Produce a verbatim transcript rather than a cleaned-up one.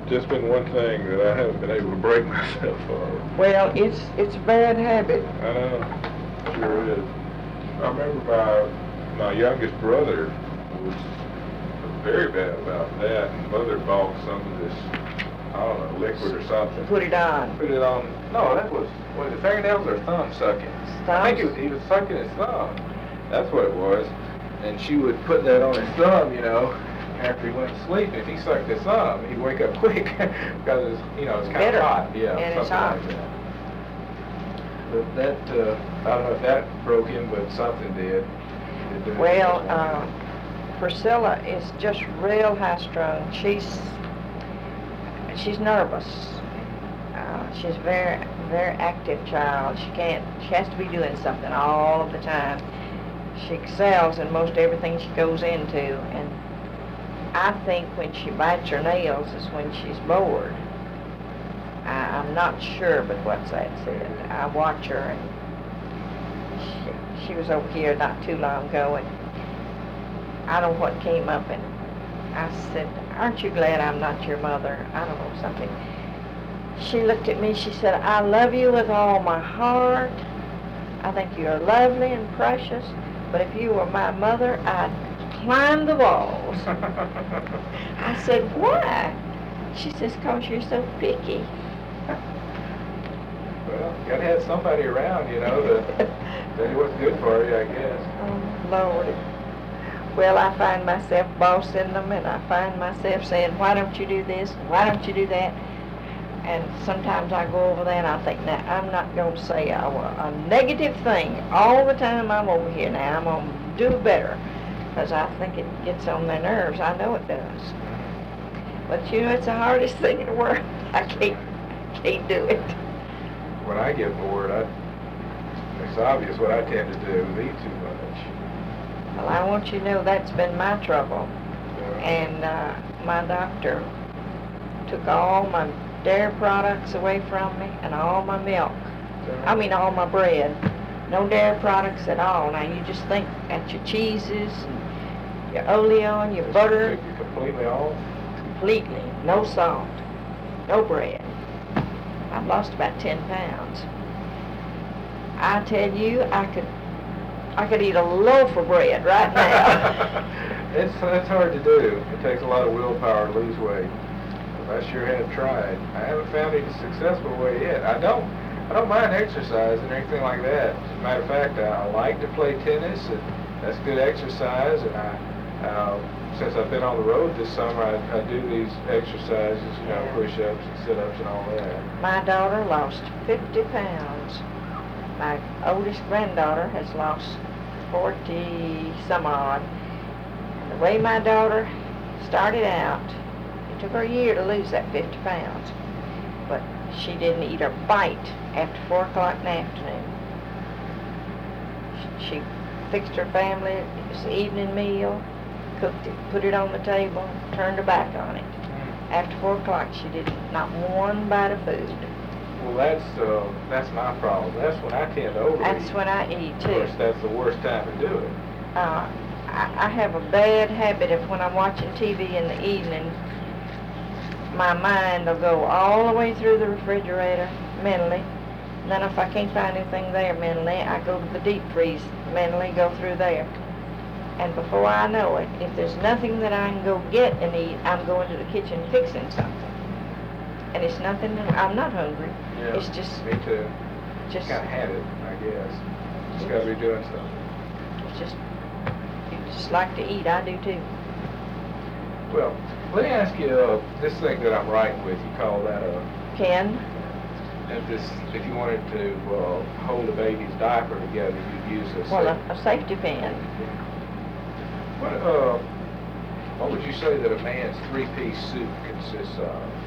just been one thing that I haven't been able to break myself of. Well, it's it's a bad habit. I know, sure is. I remember my my youngest brother was very bad about that, and mother bought some of this, I don't know, liquid or something. Put it on. Put it on. No, that was was it fingernails or thumb sucking? Thumbs? I think he was, he was sucking his thumb. That's what it was. And she would put that on his thumb, you know, after he went to sleep. If he sucked his thumb, he'd wake up quick because it's, you know, it's kind Bitter. of hot. Yeah, And it's something hot. like that. But that, uh, I don't know if that broke him, but something did. It did. Well, uh, Priscilla is just real high-strung. She's she's nervous. Uh, she's a very very active child. She can't. She has to be doing something all of the time. She excels in most everything she goes into, and I think when she bites her nails is when she's bored. I, I'm not sure, but what's that said? I watch her, and she, she was over here not too long ago, and I don't know what came up, and I said, "Aren't you glad I'm not your mother?" I don't know, something. She looked at me, she said, "I love you with all my heart. I think you're lovely and precious, but if you were my mother, I'd climb the walls." I said, "Why?" She says, "'Cause you're so picky." Well, you gotta have somebody around, you know, to tell you what's good for you, I guess. Oh, Lord. Well, I find myself bossing them, and I find myself saying, "Why don't you do this? Why don't you do that?" And sometimes I go over there and I think, now, I'm not going to say a, a negative thing all the time I'm over here now. I'm going to do better, because I think it gets on their nerves. I know it does. But, you know, it's the hardest thing in the world. I can't, can't do it. When I get bored, I, it's obvious what I tend to do is eat too much. Well, I want you to know that's been my trouble. Yeah. And uh, my doctor took all my dairy products away from me and all my milk. I mean, all my bread. No dairy products at all. Now, you just think at your cheeses and your oleon, your Just butter. took you completely off? Completely. No salt. No bread. I've lost about ten pounds. I tell you, I could I could eat a loaf of bread right now. it's, it's hard to do. It takes a lot of willpower to lose weight. I sure have tried. I haven't found any successful way yet. I don't I don't mind exercise and everything like that. As a matter of fact, I, I like to play tennis, and that's good exercise. And I, uh, since I've been on the road this summer, I, I do these exercises, you know, push-ups and sit-ups and all that. My daughter lost fifty pounds. My oldest granddaughter has lost forty some odd. And the way my daughter started out, it took her a year to lose that fifty pounds. But she didn't eat a bite after four o'clock in the afternoon. She fixed her family this evening meal, cooked it, put it on the table, turned her back on it. Mm. After four o'clock, she did not one bite of food. Well, that's uh, that's my problem. That's when I tend to overeat. That's when I eat Of too. course, that's the worst time to do it. Uh, I, I have a bad habit of when I'm watching T V in the evening, my mind will go all the way through the refrigerator mentally. And then if I can't find anything there mentally, I go to the deep freeze mentally, go through there. And before I know it, if there's nothing that I can go get and eat, I'm going to the kitchen fixing something. And it's nothing, I'm not hungry. Yeah, It's just, me too. just, Kind of had it, I guess. Just got to be doing something. it's just, you just like to eat. I do too. Well, let me ask you, uh, this thing that I'm writing with, you call that a, Ken? if this, if you wanted to uh, hold a baby's diaper together, you'd use this. Well, a, a safety pin. What, uh, what would you say that a man's three-piece suit consists of?